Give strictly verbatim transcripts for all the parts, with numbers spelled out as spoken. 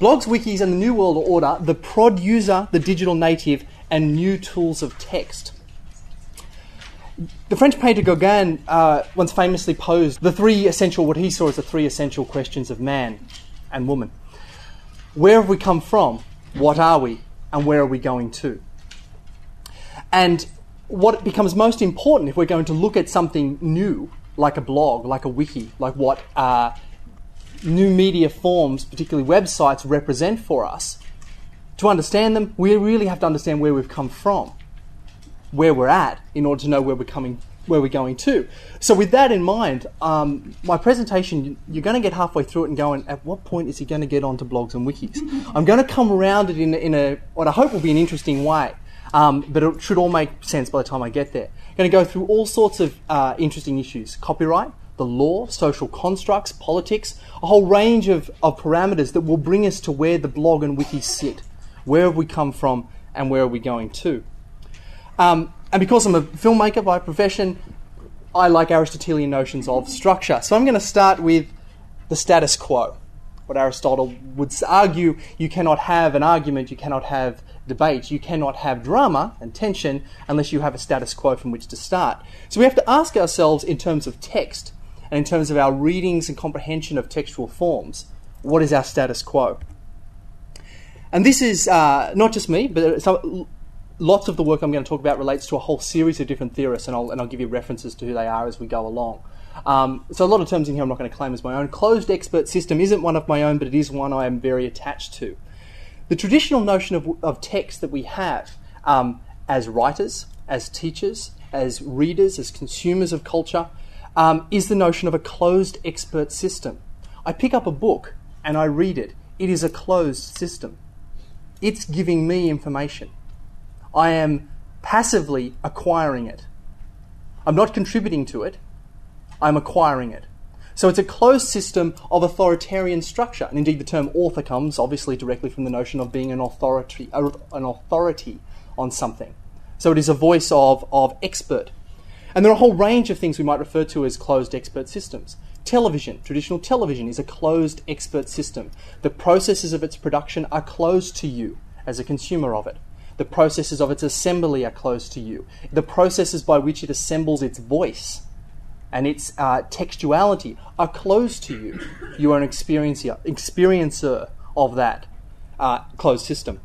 Blogs, wikis, and the New World Order, the prod user, the digital native, and new tools of text. The French painter Gauguin uh, once famously posed the three essential, what he saw as the three essential questions of man and woman. Where have we come from? What are we? And where are we going to? And what becomes most important if we're going to look at something new, like a blog, like a wiki, like what uh, new media forms, particularly websites, represent for us, to understand them, we really have to understand where we've come from, where we're at, in order to know where we're coming, where we're going to. So with that in mind, um, my presentation, you're going to get halfway through it and going, at what point is he going to get onto blogs and wikis? I'm going to come around it in, in a what I hope will be an interesting way, um, but it should all make sense by the time I get there. I'm going to go through all sorts of uh, interesting issues: copyright, the law, social constructs, politics, a whole range of, of parameters that will bring us to where the blog and wiki sit. Where have we come from and where are we going to? Um, and because I'm a filmmaker by profession, I like Aristotelian notions of structure. So I'm going to start with the status quo. What Aristotle would argue, you cannot have an argument, you cannot have debate, you cannot have drama and tension unless you have a status quo from which to start. So we have to ask ourselves in terms of text and in terms of our readings and comprehension of textual forms, what is our status quo? And this is uh, not just me, but some, lots of the work I'm going to talk about relates to a whole series of different theorists, and I'll, and I'll give you references to who they are as we go along. Um, so a lot of terms in here I'm not going to claim as my own. Closed expert system isn't one of my own, but it is one I am very attached to. The traditional notion of, of text that we have um, as writers, as teachers, as readers, as consumers of culture, um, is the notion of a closed expert system. I pick up a book and I read it. It is a closed system. It's giving me information. I am passively acquiring it. I'm not contributing to it. I'm acquiring it. So it's a closed system of authoritarian structure. And indeed the term author comes obviously directly from the notion of being an authority, an authority on something. So it is a voice of, of expert. And there are a whole range of things we might refer to as closed expert systems. Television, traditional television, is a closed expert system. The processes of its production are closed to you as a consumer of it. The processes of its assembly are closed to you. The processes by which it assembles its voice and its uh, textuality are closed to you. You are an experiencer, experiencer of that uh, closed system.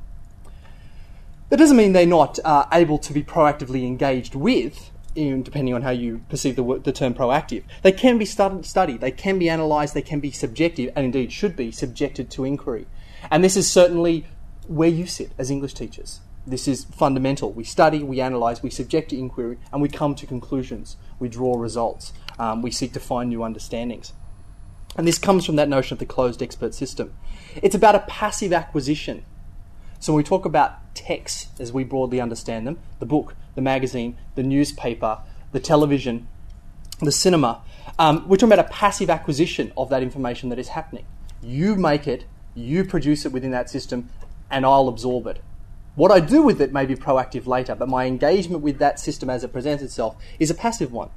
That doesn't mean they're not uh, able to be proactively engaged with, in, depending on how you perceive the, the term proactive. They can be studied, studied, they can be analysed, they can be subjective, and indeed should be subjected to inquiry. And this is certainly where you sit as English teachers. This is fundamental. We study, we analyse, we subject to inquiry, and we come to conclusions. We draw results. Um, we seek to find new understandings. And this comes from that notion of the closed expert system. It's about a passive acquisition. So when we talk about texts, as we broadly understand them, the book, the magazine, the newspaper, the television, the cinema, um, we're talking about a passive acquisition of that information that is happening. You make it, you produce it within that system, and I'll absorb it. What I do with it may be proactive later, but my engagement with that system as it presents itself is a passive one.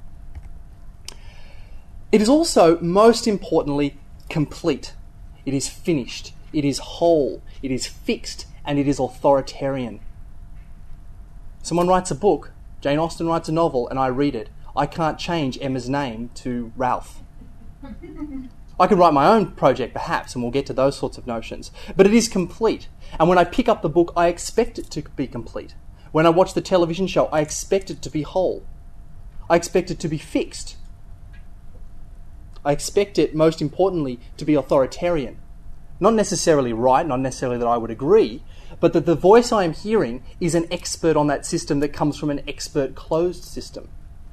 It is also, most importantly, complete. It is finished. It is whole. It is fixed. And it is authoritarian. Someone writes a book, Jane Austen writes a novel, and I read it. I can't change Emma's name to Ralph. I could write my own project, perhaps, and we'll get to those sorts of notions. But it is complete. And when I pick up the book, I expect it to be complete. When I watch the television show, I expect it to be whole. I expect it to be fixed. I expect it, most importantly, to be authoritarian. Not necessarily right, not necessarily that I would agree, but that the voice I am hearing is an expert on that system that comes from an expert closed system.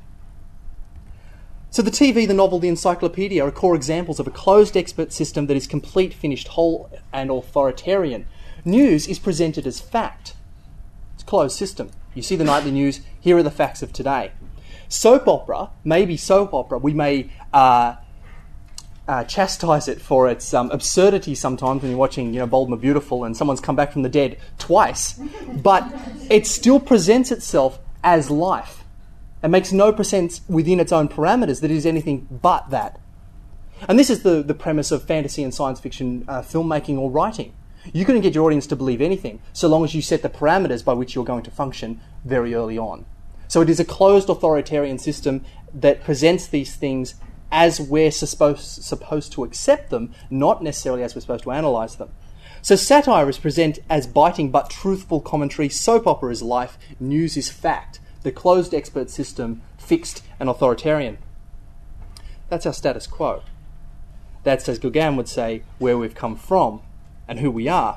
So the T V, the novel, the encyclopedia are core examples of a closed expert system that is complete, finished, whole, and authoritarian. News is presented as fact. It's a closed system. You see the nightly news, here are the facts of today. Soap opera, maybe soap opera, we may uh, uh, chastise it for its um, absurdity sometimes when you're watching, you know, Bold and the Beautiful and someone's come back from the dead twice, but it still presents itself as life. It makes no sense within its own parameters that it is anything but that. And this is the, the premise of fantasy and science fiction uh, filmmaking or writing. You couldn't get your audience to believe anything so long as you set the parameters by which you're going to function very early on. So it is a closed authoritarian system that presents these things as we're supposed, supposed to accept them, not necessarily as we're supposed to analyse them. So satire is presented as biting but truthful commentary, soap opera is life, news is fact, the closed expert system, fixed and authoritarian. That's our status quo. That's, as Gauguin would say, where we've come from and who we are.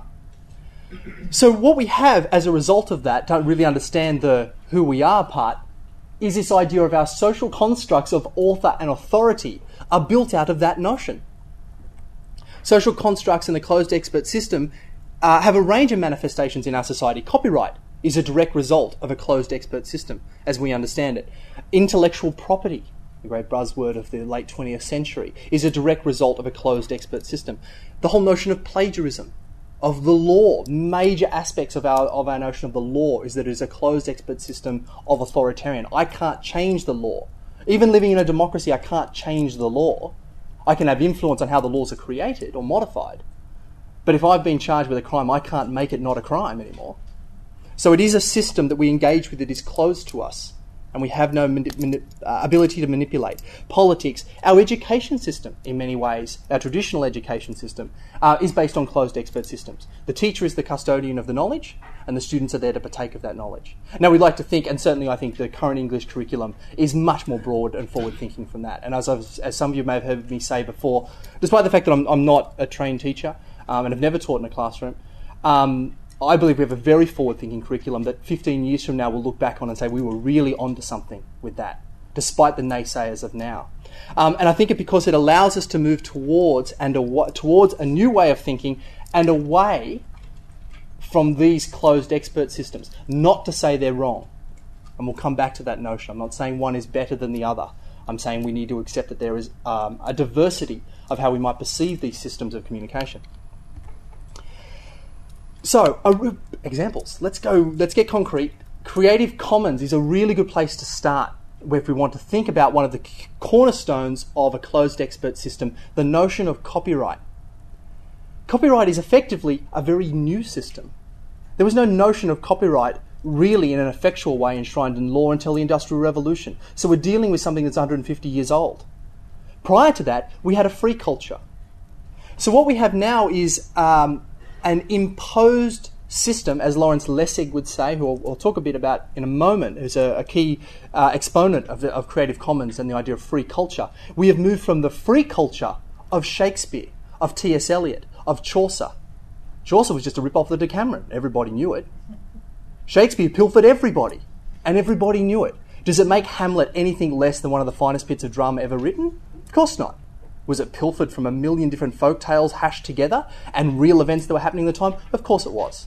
So what we have as a result of that, don't really understand the who we are part, is this idea of our social constructs of author and authority are built out of that notion. Social constructs in the closed expert system uh, have a range of manifestations in our society. Copyright is a direct result of a closed expert system, as we understand it. Intellectual property, the great buzzword of the late twentieth century, is a direct result of a closed expert system. The whole notion of plagiarism, of the law, major aspects of our of our notion of the law is that it is a closed expert system of authoritarian. I can't change the law. Even living in a democracy, I can't change the law. I can have influence on how the laws are created or modified. But if I've been charged with a crime, I can't make it not a crime anymore. So it is a system that we engage with that is closed to us, and we have no mani- mani- uh, ability to manipulate. Politics, our education system, in many ways, our traditional education system, uh, is based on closed expert systems. The teacher is the custodian of the knowledge, and the students are there to partake of that knowledge. Now, we'd like to think, and certainly I think the current English curriculum is much more broad and forward-thinking from that. And as, I've, as some of you may have heard me say before, despite the fact that I'm, I'm not a trained teacher um, and have never taught in a classroom, um, I believe we have a very forward-thinking curriculum that fifteen years from now we'll look back on and say we were really onto something with that, despite the naysayers of now. Um, and I think it because it allows us to move towards and a, towards a new way of thinking and away from these closed expert systems. Not to say they're wrong, and we'll come back to that notion. I'm not saying one is better than the other. I'm saying we need to accept that there is um, a diversity of how we might perceive these systems of communication. So, uh, examples. Let's go, let's get concrete. Creative Commons is a really good place to start if we want to think about one of the cornerstones of a closed expert system, the notion of copyright. Copyright is effectively a very new system. There was no notion of copyright really in an effectual way enshrined in law until the Industrial Revolution. So we're dealing with something that's one hundred fifty years old. Prior to that, we had a free culture. So what we have now is um, an imposed system, as Lawrence Lessig would say, who I'll, I'll talk a bit about in a moment, who's a, a key uh, exponent of, the, of Creative Commons and the idea of free culture. We have moved from the free culture of Shakespeare, of T S Eliot, of Chaucer. Chaucer was just a rip-off of the Decameron. Everybody knew it. Shakespeare pilfered everybody, and everybody knew it. Does it make Hamlet anything less than one of the finest bits of drama ever written? Of course not. Was it pilfered from a million different folk tales hashed together and real events that were happening at the time? Of course it was.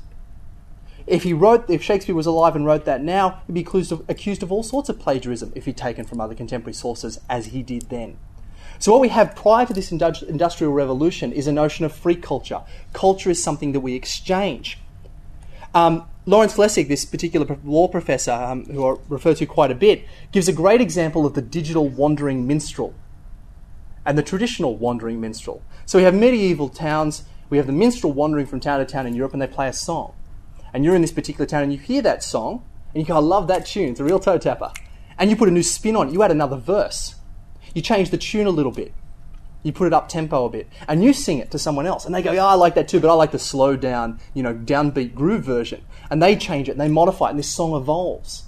If he wrote, if Shakespeare was alive and wrote that now, he'd be accused of, accused of all sorts of plagiarism if he'd taken from other contemporary sources, as he did then. So what we have prior to this Industrial Revolution is a notion of free culture. Culture is something that we exchange. Um, Lawrence Lessig, this particular law professor, um, who I refer to quite a bit, gives a great example of the digital wandering minstrel and the traditional wandering minstrel. So we have medieval towns, we have the minstrel wandering from town to town in Europe, and they play a song. And you're in this particular town and you hear that song, and you go, I love that tune, it's a real toe tapper. And you put a new spin on it, you add another verse. You change the tune a little bit. You put it up tempo a bit. And you sing it to someone else. And they go, yeah, I like that too, but I like the slow down, you know, downbeat groove version. And they change it and they modify it, and this song evolves.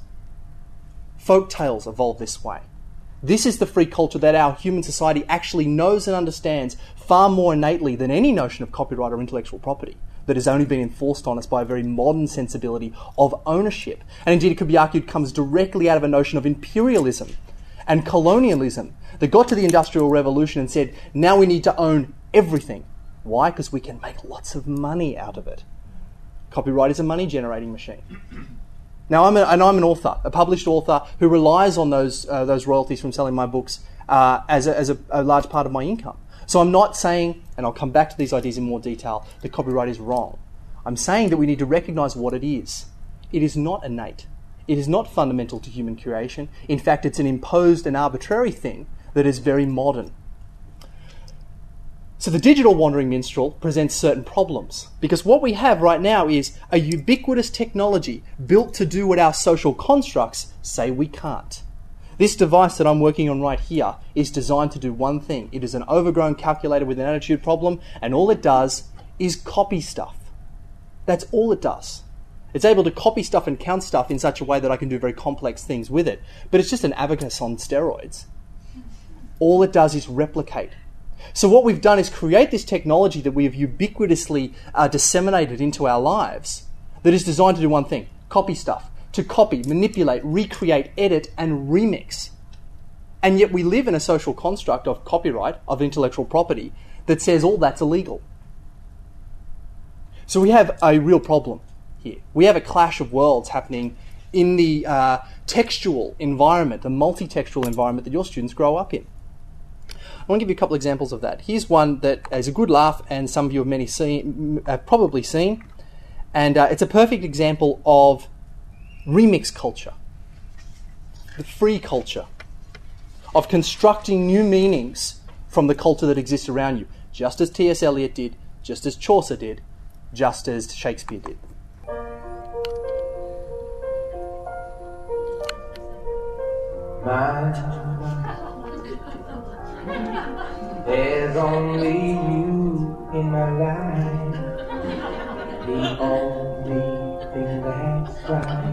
Folk tales evolve this way. This is the free culture that our human society actually knows and understands far more innately than any notion of copyright or intellectual property that has only been enforced on us by a very modern sensibility of ownership. And indeed, it could be argued comes directly out of a notion of imperialism and colonialism that got to the Industrial Revolution and said, now we need to own everything. Why? Because we can make lots of money out of it. Copyright is a money-generating machine. Now, I'm, a, and I'm an author, a published author who relies on those uh, those royalties from selling my books uh, as, a, as a, a large part of my income. So I'm not saying, and I'll come back to these ideas in more detail, that copyright is wrong. I'm saying that we need to recognise what it is. It is not innate. It is not fundamental to human creation. In fact, it's an imposed and arbitrary thing that is very modern. So the digital wandering minstrel presents certain problems, because what we have right now is a ubiquitous technology built to do what our social constructs say we can't. This device that I'm working on right here is designed to do one thing. It is an overgrown calculator with an attitude problem, and all it does is copy stuff. That's all it does. It's able to copy stuff and count stuff in such a way that I can do very complex things with it. But it's just an abacus on steroids. All it does is replicate. So what we've done is create this technology that we have ubiquitously uh, disseminated into our lives that is designed to do one thing: copy stuff. To copy, manipulate, recreate, edit, and remix. And yet we live in a social construct of copyright, of intellectual property, that says all that's illegal. So we have a real problem here. We have a clash of worlds happening in the uh, textual environment, the multi-textual environment that your students grow up in. I want to give you a couple examples of that. Here's one that is a good laugh, and some of you have many seen, have probably seen. And uh, it's a perfect example of remix culture, the free culture, of constructing new meanings from the culture that exists around you, just as T S Eliot did, just as Chaucer did, just as Shakespeare did. My, there's only you in my life, the only thing that's right.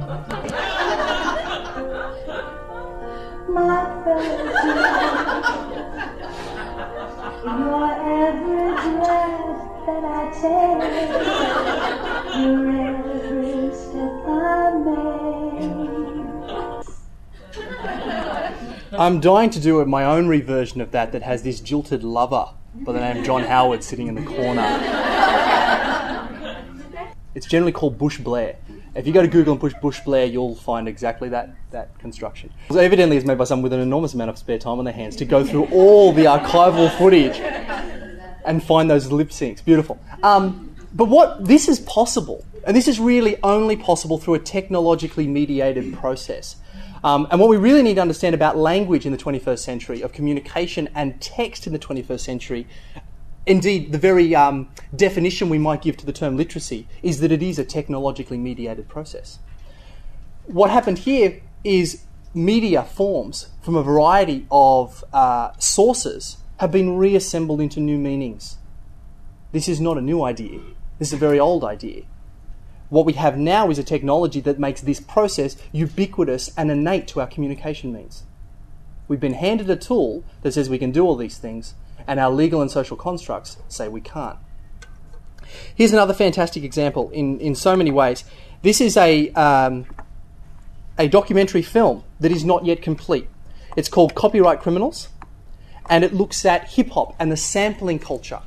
My fantasy, your average laugh that I take, your every step I make. I'm dying to do my own reversion of that that has this jilted lover by the name of John Howard sitting in the corner. It's generally called Bush Blair. If you go to Google and push Bush Blair, you'll find exactly that, that construction. So evidently it's made by someone with an enormous amount of spare time on their hands to go through all the archival footage and find those lip syncs. Beautiful. Um, but what this is possible, and this is really only possible through a technologically mediated process. Um, and what we really need to understand about language in the twenty-first century, of communication and text in the twenty-first century, indeed, the very um, definition we might give to the term literacy is that it is a technologically mediated process. What happened here is media forms from a variety of uh, sources have been reassembled into new meanings. This is not a new idea. This is a very old idea. What we have now is a technology that makes this process ubiquitous and innate to our communication means. We've been handed a tool that says we can do all these things, and our legal and social constructs say we can't. Here's another fantastic example in, in so many ways. This is a, um, a documentary film that is not yet complete. It's called Copyright Criminals, and it looks at hip-hop and the sampling culture.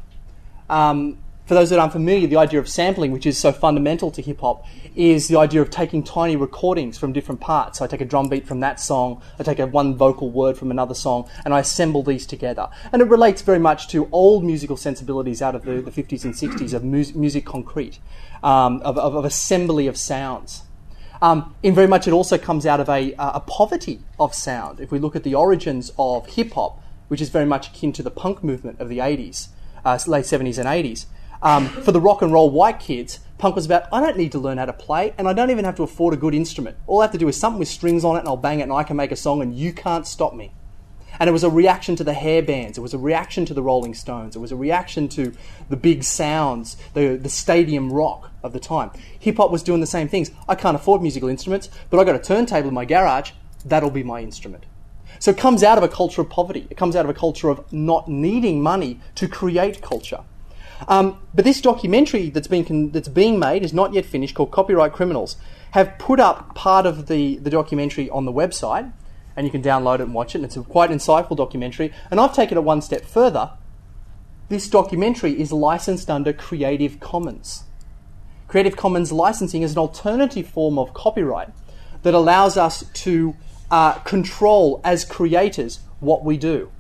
Um, for those that aren't familiar, the idea of sampling, which is so fundamental to hip-hop, is the idea of taking tiny recordings from different parts. So I take a drum beat from that song, I take a one vocal word from another song, and I assemble these together. And it relates very much to old musical sensibilities out of the, the fifties and sixties of mu- music concrete, um, of, of, of assembly of sounds. Um, in very much it also comes out of a, a poverty of sound. If we look at the origins of hip-hop, which is very much akin to the punk movement of the eighties, uh, late seventies and eighties, Um, for the rock and roll white kids, punk was about, I don't need to learn how to play, and I don't even have to afford a good instrument. All I have to do is something with strings on it, and I'll bang it, and I can make a song, and you can't stop me. And it was a reaction to the hair bands. It was a reaction to the Rolling Stones. It was a reaction to the big sounds, the, the stadium rock of the time. Hip-hop was doing the same things. I can't afford musical instruments, but I've got a turntable in my garage. That'll be my instrument. So it comes out of a culture of poverty. It comes out of a culture of not needing money to create culture. Um, but this documentary that's being con- that's being made is not yet finished, called Copyright Criminals. Have put up part of the, the documentary on the website, and you can download it and watch it, and it's a quite insightful documentary. And I've taken it one step further. This documentary is licensed under Creative Commons. Creative Commons licensing is an alternative form of copyright that allows us to uh, control, as creators, what we do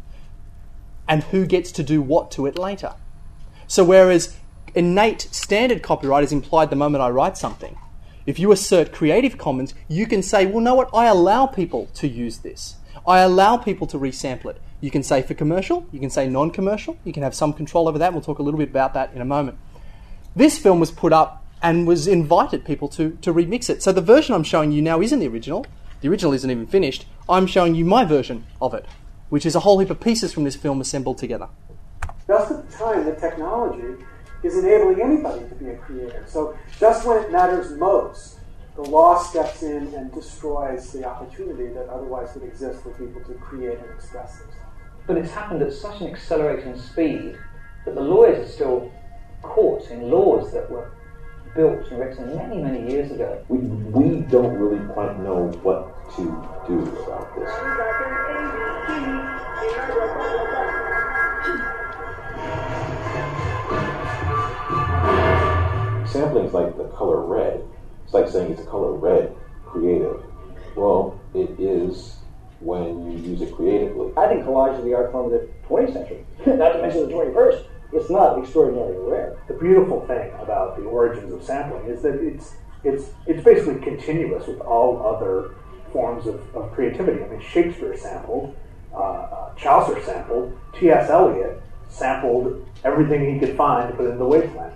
and who gets to do what to it later. So whereas innate standard copyright is implied the moment I write something, if you assert Creative Commons, you can say, well, know what, I allow people to use this. I allow people to resample it. You can say for commercial, you can say non-commercial, you can have some control over that. We'll talk a little bit about that in a moment. This film was put up and was invited people to, to remix it. So the version I'm showing you now isn't the original. The original isn't even finished. I'm showing you my version of it, which is a whole heap of pieces from this film assembled together. Just at the time, the technology is enabling anybody to be a creator. So just when it matters most, the law steps in and destroys the opportunity that otherwise would exist for people to create and express themselves. But it's happened at such an accelerating speed that the lawyers are still caught in laws that were built and written many, many years ago. We, we don't really quite know what to do about this. Sampling is like the color red. It's like saying it's a color red creative. Well, it is when you use it creatively. I think collage is the art form of the twentieth century, not to mention the twenty-first. It's not extraordinarily rare. The beautiful thing about the origins of sampling is that it's it's it's basically continuous with all other forms of, of creativity. I mean, Shakespeare sampled, uh, uh, Chaucer sampled, T S Eliot sampled everything he could find to put in the wasteland.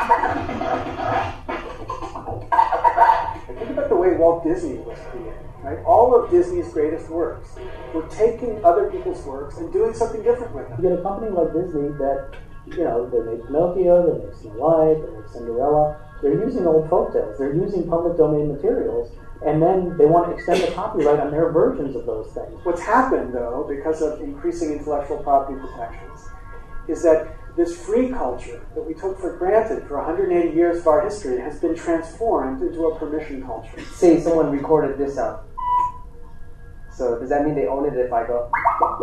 Think about the way Walt Disney was created, right? All of Disney's greatest works were taking other people's works and doing something different with them. You get a company like Disney that, you know, they make Pinocchio, they make Snow White, they make Cinderella. They're using old folktales. They're using public domain materials, and then they want to extend the copyright on their versions of those things. What's happened, though, because of increasing intellectual property protections, is that this free culture that we took for granted for one hundred eighty years of our history has been transformed into a permission culture. Say someone recorded this sound. So does that mean they own it if I go?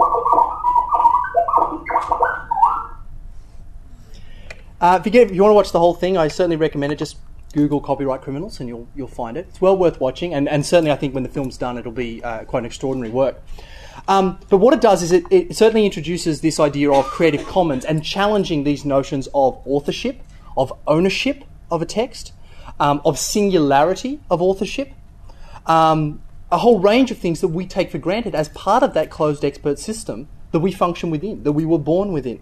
Uh, if you get, if you want to watch the whole thing, I certainly recommend it. Just Google copyright criminals and you'll you'll find it. It's well worth watching, and, and certainly I think when the film's done, it'll be uh, quite an extraordinary work. Um, but what it does is it, it certainly introduces this idea of Creative Commons and challenging these notions of authorship, of ownership of a text, um, of singularity of authorship, um, a whole range of things that we take for granted as part of that closed expert system that we function within, that we were born within.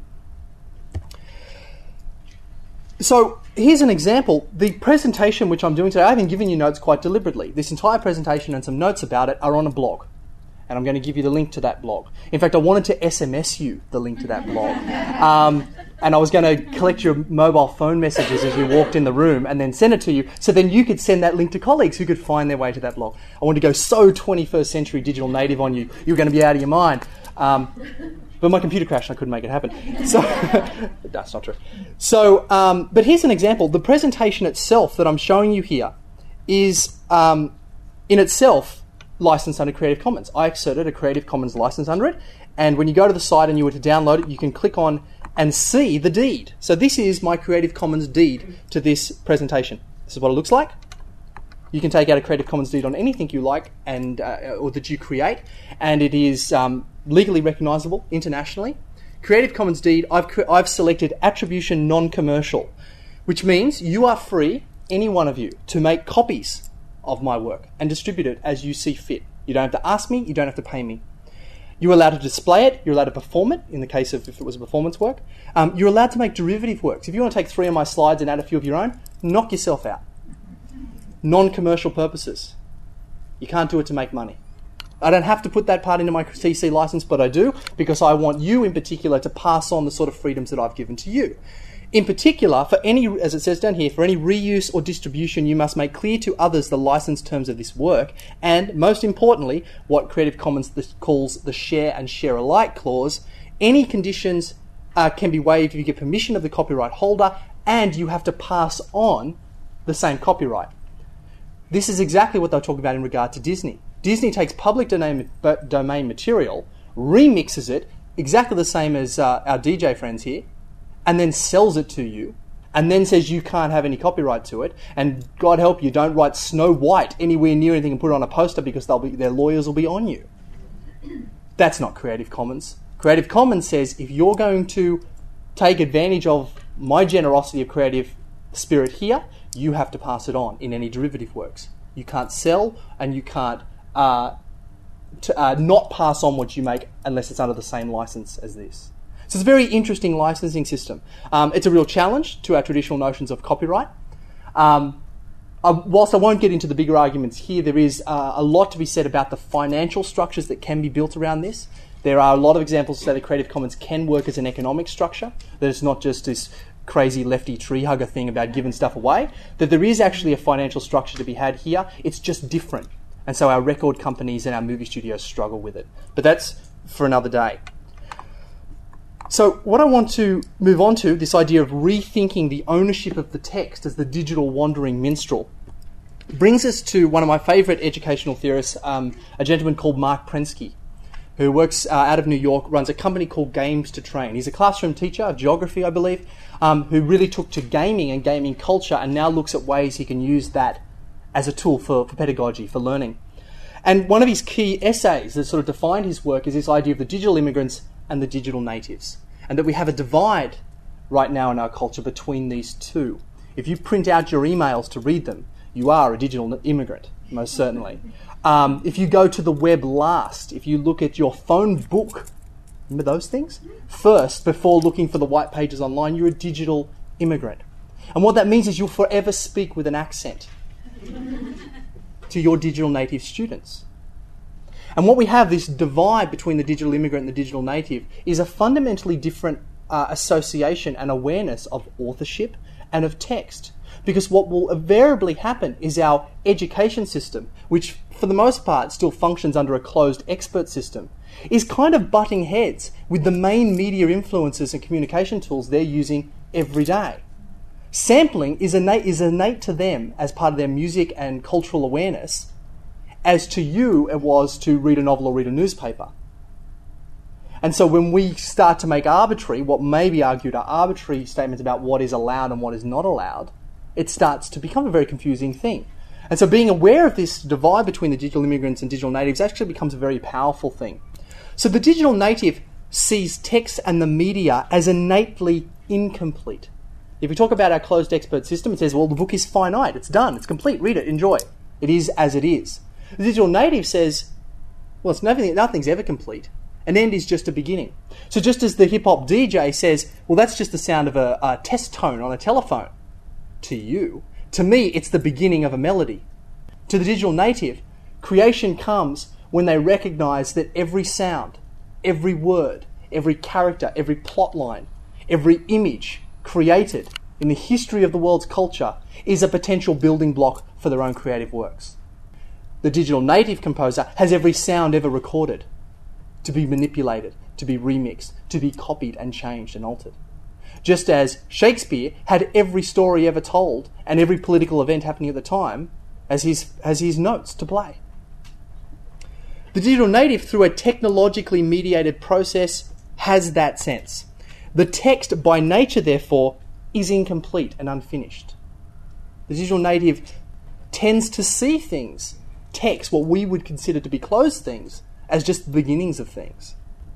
So here's an example. The presentation which I'm doing today, I've been giving you notes quite deliberately. This entire presentation and some notes about it are on a blog. And I'm going to give you the link to that blog. In fact, I wanted to S M S you the link to that blog. Um, and I was going to collect your mobile phone messages as you walked in the room and then send it to you, so then you could send that link to colleagues who could find their way to that blog. I wanted to go so twenty-first century digital native on you, you were going to be out of your mind. Um, but my computer crashed and I couldn't make it happen. So that's not true. So, um, but here's an example. The presentation itself that I'm showing you here is, um, in itself, licensed under Creative Commons. I exerted a Creative Commons license under it, and when you go to the site and you were to download it, you can click on and see the deed. So this is my Creative Commons deed to this presentation. This is what it looks like. You can take out a Creative Commons deed on anything you like and uh, or that you create, and it is um, legally recognisable internationally. Creative Commons deed, I've, cre- I've selected attribution non-commercial, which means you are free, any one of you, to make copies of my work and distribute it as you see fit. You don't have to ask me, you don't have to pay me. You're allowed to display it, you're allowed to perform it, in the case of if it was a performance work. Um, you're allowed to make derivative works. If you want to take three of my slides and add a few of your own, knock yourself out. Non-commercial purposes. You can't do it to make money. I don't have to put that part into my C C license, but I do, because I want you in particular to pass on the sort of freedoms that I've given to you. In particular, for any, as it says down here, for any reuse or distribution, you must make clear to others the license terms of this work, and most importantly, what Creative Commons calls the share and share alike clause. Any conditions uh, can be waived if you get permission of the copyright holder, and you have to pass on the same copyright. This is exactly what they're talking about in regard to Disney. Disney takes public domain, domain material, remixes it, exactly the same as uh, our D J friends here, and then sells it to you, and then says you can't have any copyright to it, and God help you, don't write Snow White anywhere near anything and put it on a poster, because they'll be, their lawyers will be on you. That's not Creative Commons. Creative Commons says if you're going to take advantage of my generosity of creative spirit here, you have to pass it on in any derivative works. You can't sell and you can't uh, to uh, not pass on what you make unless it's under the same license as this. So it's a very interesting licensing system. Um, it's a real challenge to our traditional notions of copyright. Um, uh, whilst I won't get into the bigger arguments here, there is uh, a lot to be said about the financial structures that can be built around this. There are a lot of examples to say that Creative Commons can work as an economic structure, that it's not just this crazy lefty tree hugger thing about giving stuff away, that there is actually a financial structure to be had here. It's just different. And so our record companies and our movie studios struggle with it. But that's for another day. So what I want to move on to, this idea of rethinking the ownership of the text as the digital wandering minstrel, brings us to one of my favourite educational theorists, um, a gentleman called Mark Prensky, who works uh, out of New York, runs a company called Games to Train. He's a classroom teacher of geography, I believe, um, who really took to gaming and gaming culture and now looks at ways he can use that as a tool for, for pedagogy, for learning. And one of his key essays that sort of defined his work is this idea of the digital immigrants and the digital natives, and that we have a divide right now in our culture between these two. If you print out your emails to read them, you are a digital immigrant, most certainly. Um, if you go to the web last, if you look at your phone book, remember those things? First, before looking for the white pages online, you're a digital immigrant. And what that means is you'll forever speak with an accent to your digital native students. And what we have, this divide between the digital immigrant and the digital native, is a fundamentally different uh, association and awareness of authorship and of text. Because what will invariably happen is our education system, which for the most part still functions under a closed expert system, is kind of butting heads with the main media influences and communication tools they're using every day. Sampling is innate, is innate to them as part of their music and cultural awareness, as to you it was to read a novel or read a newspaper. And so when we start to make arbitrary, what may be argued are arbitrary statements about what is allowed and what is not allowed, it starts to become a very confusing thing. And so being aware of this divide between the digital immigrants and digital natives actually becomes a very powerful thing. So the digital native sees text and the media as innately incomplete. If we talk about our closed expert system, it says, well, the book is finite, it's done, it's complete, read it, enjoy. It is as it is. The digital native says, well, it's nothing, nothing's ever complete. An end is just a beginning. So just as the hip-hop D J says, well, that's just the sound of a, a test tone on a telephone, to you, to me, it's the beginning of a melody. To the digital native, creation comes when they recognise that every sound, every word, every character, every plot line, every image created in the history of the world's culture is a potential building block for their own creative works. The digital native composer has every sound ever recorded to be manipulated, to be remixed, to be copied and changed and altered. Just as Shakespeare had every story ever told and every political event happening at the time as his, as his notes to play. The digital native, through a technologically mediated process, has that sense. The text, by nature, therefore, is incomplete and unfinished. The digital native tends to see things, text, what we would consider to be closed things, as just the beginnings of things.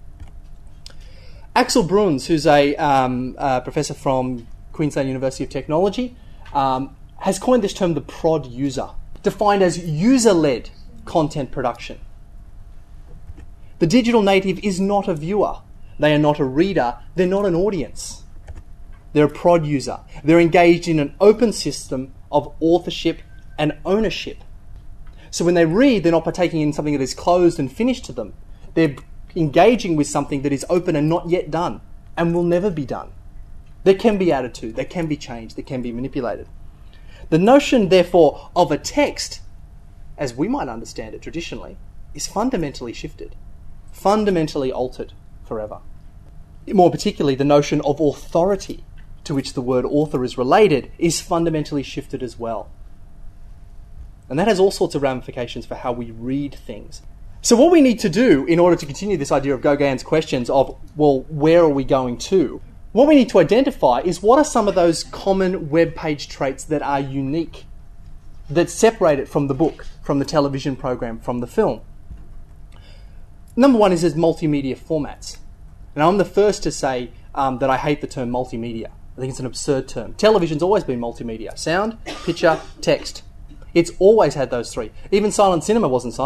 Axel Bruns, who's a um, uh, professor from Queensland University of Technology, um, has coined this term the prod user, defined as user-led content production. The digital native is not a viewer. They are not a reader. They're not an audience. They're a prod user. They're engaged in an open system of authorship and ownership. So when they read, they're not partaking in something that is closed and finished to them. They're engaging with something that is open and not yet done and will never be done. There can be added to, there can be changed, there can be manipulated. The notion, therefore, of a text, as we might understand it traditionally, is fundamentally shifted, fundamentally altered forever. More particularly, the notion of authority, to which the word author is related, is fundamentally shifted as well. And that has all sorts of ramifications for how we read things. So what we need to do in order to continue this idea of Gauguin's questions of, well, where are we going to? What we need to identify is what are some of those common web page traits that are unique, that separate it from the book, from the television program, from the film. Number one is its multimedia formats. And I'm the first to say um, that I hate the term multimedia. I think it's an absurd term. Television's always been multimedia. Sound, picture, text. It's always had those three. Even silent cinema wasn't silent.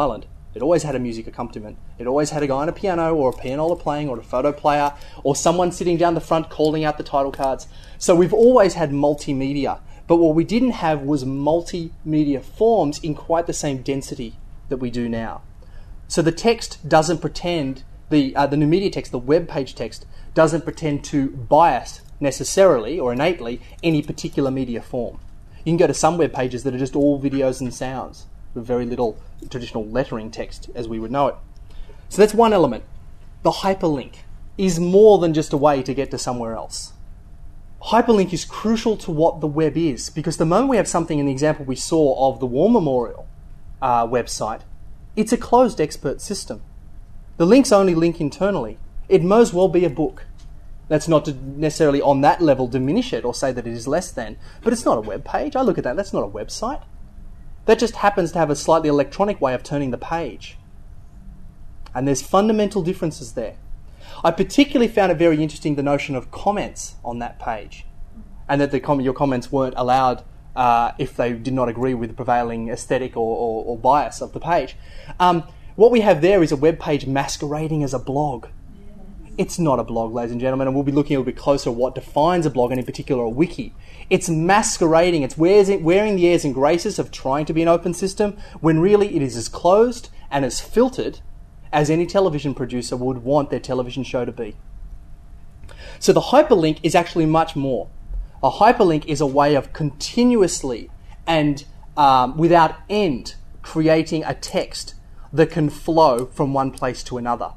It always had a music accompaniment. It always had a guy on a piano or a pianola playing or a photo player or someone sitting down the front calling out the title cards. So we've always had multimedia. But what we didn't have was multimedia forms in quite the same density that we do now. So the text doesn't pretend, the, uh, the new media text, the web page text, doesn't pretend to bias necessarily or innately any particular media form. You can go to some web pages that are just all videos and sounds, with very little traditional lettering text as we would know it. So that's one element. The hyperlink is more than just a way to get to somewhere else. Hyperlink is crucial to what the web is, because the moment we have something in the example we saw of the War Memorial uh, website, it's a closed expert system. The links only link internally. It may as well be a book. That's not to necessarily on that level diminish it or say that it is less than, but it's not a web page. I look at that, that's not a website. That just happens to have a slightly electronic way of turning the page. And there's fundamental differences there. I particularly found it very interesting, the notion of comments on that page, and that the com- your comments weren't allowed uh, if they did not agree with the prevailing aesthetic or, or, or bias of the page. Um, what we have there is a web page masquerading as a blog. It's not a blog, ladies and gentlemen, and we'll be looking a little bit closer at what defines a blog, and in particular a wiki. It's masquerading, it's wearing the airs and graces of trying to be an open system, when really it is as closed and as filtered as any television producer would want their television show to be. So the hyperlink is actually much more. A hyperlink is a way of continuously and um, without end creating a text that can flow from one place to another.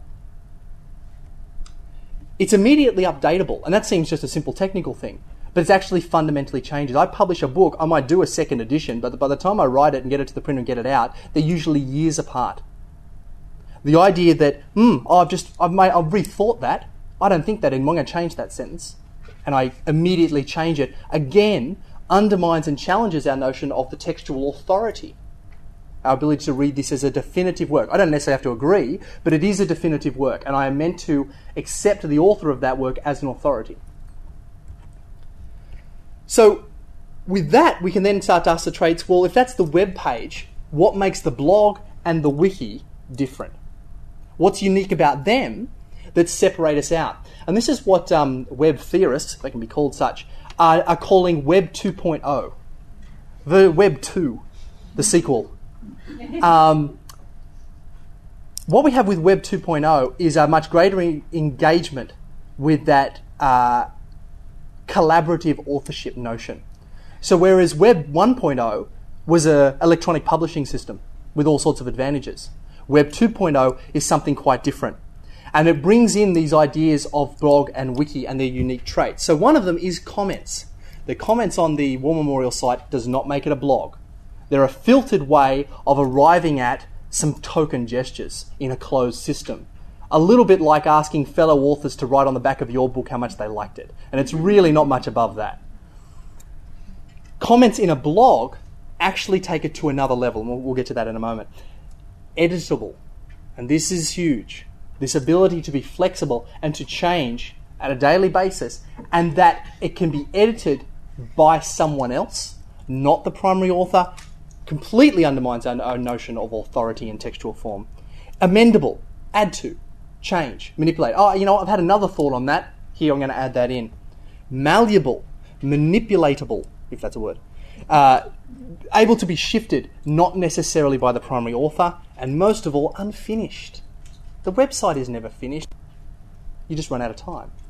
It's immediately updatable, and that seems just a simple technical thing, but it's actually fundamentally changes. I publish a book, I might do a second edition, but by the time I write it and get it to the printer and get it out, they're usually years apart. The idea that, hmm, oh, I've just, I've, made, I've rethought that, I don't think that anymore, I'm going to change that sentence, and I immediately change it, again, undermines and challenges our notion of the textual authority. Our ability to read this as a definitive work. I don't necessarily have to agree, but it is a definitive work, and I am meant to accept the author of that work as an authority. So, with that, we can then start to ask the traits, well, if that's the web page, what makes the blog and the wiki different? What's unique about them that separate us out? And this is what um, web theorists, they can be called such, are, are calling Web two point oh. The Web two, the sequel. Um, what we have with Web two point oh is a much greater e- engagement with that uh, collaborative authorship notion. So whereas Web one point oh was an electronic publishing system with all sorts of advantages, Web two point oh is something quite different. And it brings in these ideas of blog and wiki and their unique traits. So one of them is comments. The comments on the War Memorial site does not make it a blog. They're a filtered way of arriving at some token gestures in a closed system. A little bit like asking fellow authors to write on the back of your book how much they liked it. And it's really not much above that. Comments in a blog actually take it to another level, and we'll, we'll get to that in a moment. Editable. And this is huge. This ability to be flexible and to change at a daily basis, and that it can be edited by someone else, not the primary author, completely undermines our, our notion of authority in textual form. Amendable, add to, change, manipulate. Oh, you know, I've had another thought on that. Here, I'm going to add that in. Malleable, manipulatable, if that's a word. Uh, able to be shifted, not necessarily by the primary author, and most of all, unfinished. The website is never finished. You just run out of time.